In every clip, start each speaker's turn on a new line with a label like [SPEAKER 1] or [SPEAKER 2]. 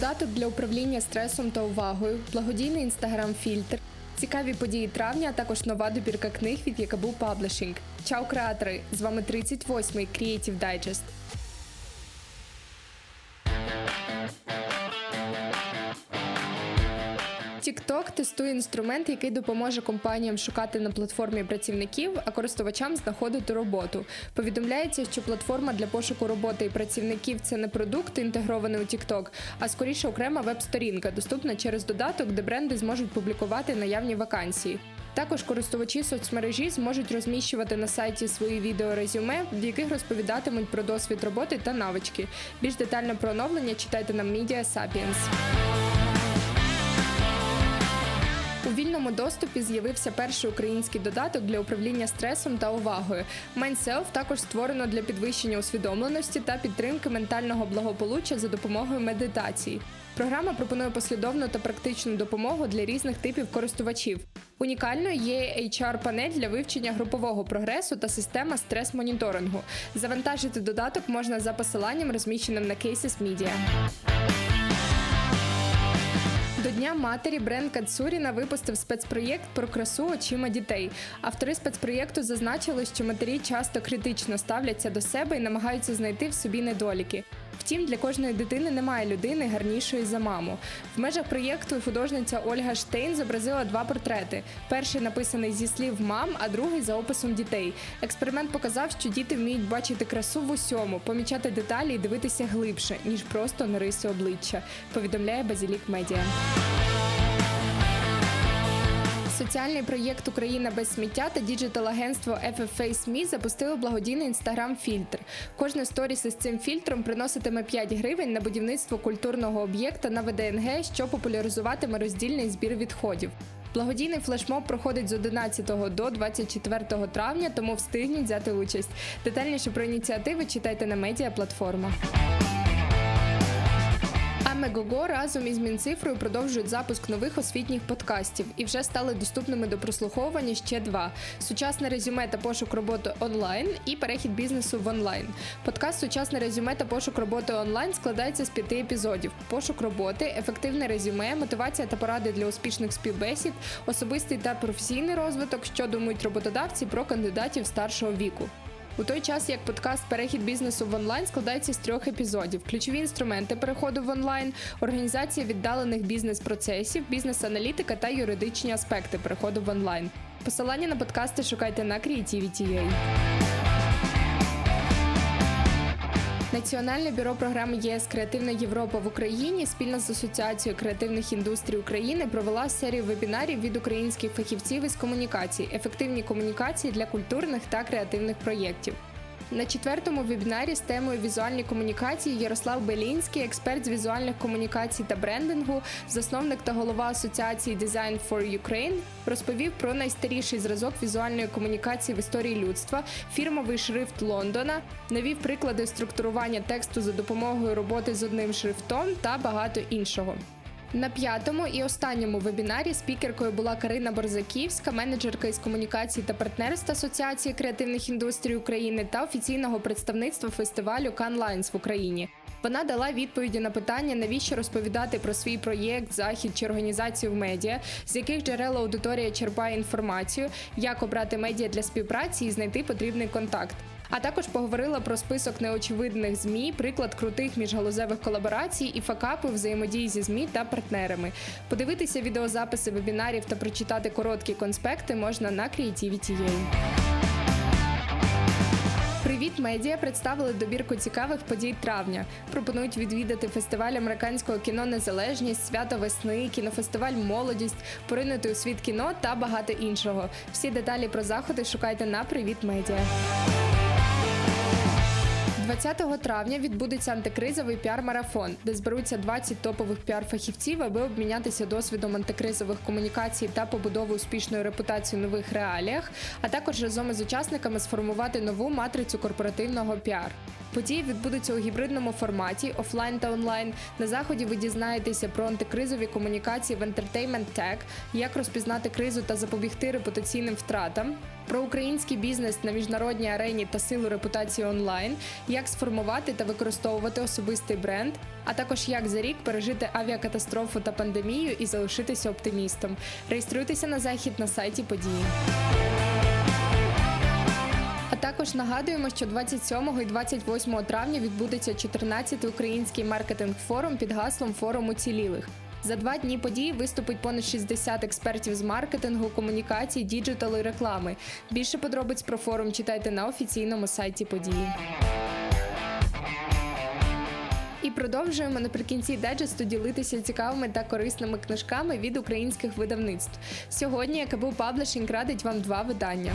[SPEAKER 1] Додаток для управління стресом та увагою, благодійний інстаграм-фільтр, цікаві події травня, а також нова добірка книг від Якабу Паблішинг. Чао, креатори! З вами 38-й Creative Digest. TikTok тестує інструмент, який допоможе компаніям шукати на платформі працівників, а користувачам знаходити роботу. Повідомляється, що платформа для пошуку роботи і працівників – це не продукт, інтегрований у TikTok, а скоріше окрема веб-сторінка, доступна через додаток, де бренди зможуть публікувати наявні вакансії. Також користувачі соцмережі зможуть розміщувати на сайті свої відео-резюме, в яких розповідатимуть про досвід роботи та навички. Більш детально про оновлення читайте на Media Sapiens. У вільному доступі з'явився перший український додаток для управління стресом та увагою. MindSelf також створено для підвищення усвідомленості та підтримки ментального благополуччя за допомогою медитації. Програма пропонує послідовну та практичну допомогу для різних типів користувачів. Унікальною є HR-панель для вивчення групового прогресу та система стрес-моніторингу. Завантажити додаток можна за посиланням, розміщеним на Cases Media. До Дня матері бренд Кацуріна випустив спецпроєкт про красу очима дітей. Автори спецпроєкту зазначили, що матері часто критично ставляться до себе і намагаються знайти в собі недоліки. Втім, для кожної дитини немає людини гарнішої за маму. В межах проєкту художниця Ольга Штейн зобразила два портрети. Перший написаний зі слів мам, а другий за описом дітей. Експеримент показав, що діти вміють бачити красу в усьому, помічати деталі і дивитися глибше, ніж просто на риси обличчя, повідомляє Базілік Медіа. Соціальний проєкт «Україна без сміття» та діджитал-агентство FFA-SME запустили благодійний інстаграм-фільтр. Кожне сторіс із цим фільтром приноситиме 5 гривень на будівництво культурного об'єкта на ВДНГ, що популяризуватиме роздільний збір відходів. Благодійний флешмоб проходить з 11 до 24 травня, тому встигніть взяти участь. Детальніше про ініціативи читайте на медіаплатформах. Мегого разом із Мінцифрою продовжують запуск нових освітніх подкастів і вже стали доступними до прослуховування ще два – «Сучасне резюме та пошук роботи онлайн» і «Перехід бізнесу в онлайн». Подкаст «Сучасне резюме та пошук роботи онлайн» складається з 5 епізодів – пошук роботи, ефективне резюме, мотивація та поради для успішних співбесід, особистий та професійний розвиток, що думають роботодавці про кандидатів старшого віку. У той час, як подкаст «Перехід бізнесу в онлайн» складається з 3 епізодів. Ключові інструменти переходу в онлайн, організація віддалених бізнес-процесів, бізнес-аналітика та юридичні аспекти переходу в онлайн. Посилання на подкасти шукайте на Creativity.ua. Національне бюро програми ЄС «Креативна Європа» в Україні спільно з Асоціацією креативних індустрій України провела серію вебінарів від українських фахівців із комунікацій «Ефективні комунікації для культурних та креативних проєктів». На 4-му вебінарі з темою «Візуальні комунікації» Ярослав Белінський, експерт з візуальних комунікацій та брендингу, засновник та голова Асоціації Design for Ukraine, розповів про найстаріший зразок візуальної комунікації в історії людства, фірмовий шрифт Лондона, навів приклади структурування тексту за допомогою роботи з одним шрифтом та багато іншого. На 5-му і останньому вебінарі спікеркою була Карина Борзаківська, менеджерка із комунікації та партнерств Асоціації креативних індустрій України та офіційного представництва фестивалю Cannes Lions в Україні. Вона дала відповіді на питання, навіщо розповідати про свій проєкт, захід чи організацію в медіа, з яких джерел аудиторія черпає інформацію, як обрати медіа для співпраці і знайти потрібний контакт. А також поговорила про список неочевидних ЗМІ, приклад крутих міжгалузевих колаборацій і факапи взаємодії зі ЗМІ та партнерами. Подивитися відеозаписи вебінарів та прочитати короткі конспекти можна на Creativity.ua. Привіт Медіа представили добірку цікавих подій травня. Пропонують відвідати фестиваль американського кіно «Незалежність», свято весни, кінофестиваль «Молодість», поринути у світ кіно та багато іншого. Всі деталі про заходи шукайте на Привіт Медіа. 20 травня відбудеться антикризовий піар-марафон, де зберуться 20 топових піар-фахівців, аби обмінятися досвідом антикризових комунікацій та побудову успішної репутації в нових реаліях, а також разом із учасниками сформувати нову матрицю корпоративного піар. Події відбудуться у гібридному форматі, офлайн та онлайн. На заході ви дізнаєтеся про антикризові комунікації в Entertainment Tech, як розпізнати кризу та запобігти репутаційним втратам, про український бізнес на міжнародній арені та силу репутації онлайн, як сформувати та використовувати особистий бренд, а також як за рік пережити авіакатастрофу та пандемію і залишитися оптимістом. Реєструйтеся на захід на сайті події. А також нагадуємо, що 27 і 28 травня відбудеться 14-й український маркетинг-форум під гаслом «Форум уцілілих». За 2 дні події виступить понад 60 експертів з маркетингу, комунікацій, діджиталу і реклами. Більше подробиць про форум читайте на офіційному сайті події. І продовжуємо наприкінці дайджесту ділитися цікавими та корисними книжками від українських видавництв. Сьогодні КБУ Паблішинг радить вам 2 видання.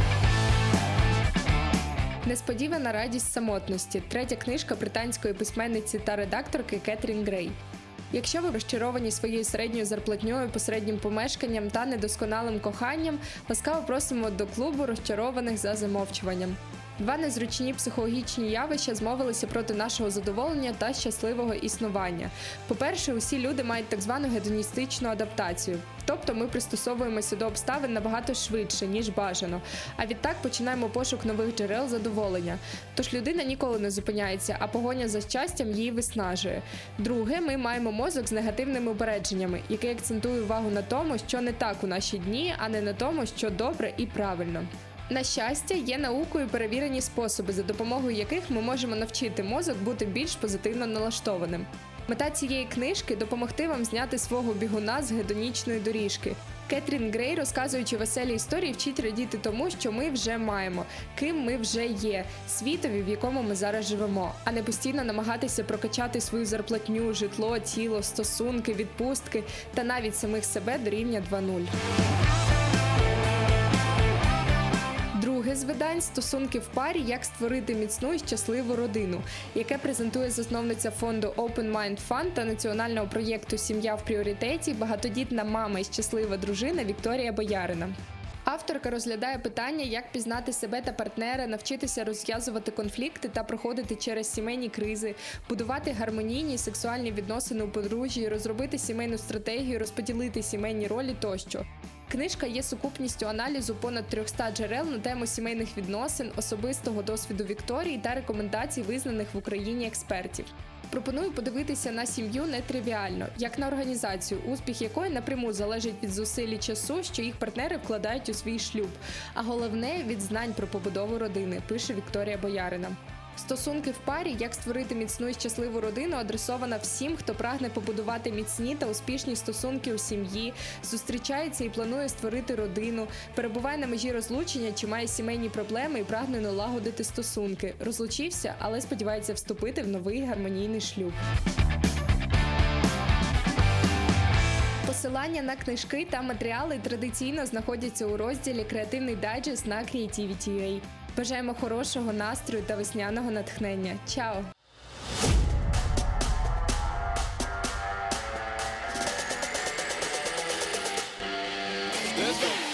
[SPEAKER 1] «Несподівана радість самотності» – 3-я книжка британської письменниці та редакторки Кетрін Грей. Якщо ви розчаровані своєю середньою зарплатньою, посереднім помешканням та недосконалим коханням, ласкаво просимо до клубу розчарованих за замовчуванням. 2 незручні психологічні явища змовилися проти нашого задоволення та щасливого існування. По-перше, усі люди мають так звану гедоністичну адаптацію. Тобто ми пристосовуємося до обставин набагато швидше, ніж бажано. А відтак починаємо пошук нових джерел задоволення. Тож людина ніколи не зупиняється, а погоня за щастям її виснажує. Друге, ми маємо мозок з негативними упередженнями, який акцентує увагу на тому, що не так у наші дні, а не на тому, що добре і правильно. На щастя, є наукою перевірені способи, за допомогою яких ми можемо навчити мозок бути більш позитивно налаштованим. Мета цієї книжки – допомогти вам зняти свого бігуна з гедонічної доріжки. Кетрін Грей, розказуючи веселі історії, вчить радіти тому, що ми вже маємо, ким ми вже є, світові, в якому ми зараз живемо, а не постійно намагатися прокачати свою зарплатню, житло, тіло, стосунки, відпустки та навіть самих себе до рівня 2.0. Друге з видань «Стосунки в парі. Як створити міцну і щасливу родину», яке презентує засновниця фонду Open Mind Fund та національного проєкту «Сім'я в пріоритеті» багатодітна мама і щаслива дружина Вікторія Боярина. Авторка розглядає питання, як пізнати себе та партнера, навчитися розв'язувати конфлікти та проходити через сімейні кризи, будувати гармонійні сексуальні відносини у подружжі, розробити сімейну стратегію, розподілити сімейні ролі тощо. Книжка є сукупністю аналізу понад 300 джерел на тему сімейних відносин, особистого досвіду Вікторії та рекомендацій визнаних в Україні експертів. Пропоную подивитися на сім'ю нетривіально, як на організацію, успіх якої напряму залежить від зусиль і часу, що їх партнери вкладають у свій шлюб, а головне – від знань про побудову родини, пише Вікторія Боярина. «Стосунки в парі. Як створити міцну і щасливу родину» адресована всім, хто прагне побудувати міцні та успішні стосунки у сім'ї, зустрічається і планує створити родину, перебуває на межі розлучення чи має сімейні проблеми і прагне налагодити стосунки, розлучився, але сподівається вступити в новий гармонійний шлюб. Посилання на книжки та матеріали традиційно знаходяться у розділі «Креативний дайджест» на Creativity.ua. Бажаємо хорошого настрою та весняного натхнення. Чао!
[SPEAKER 2] Let's go.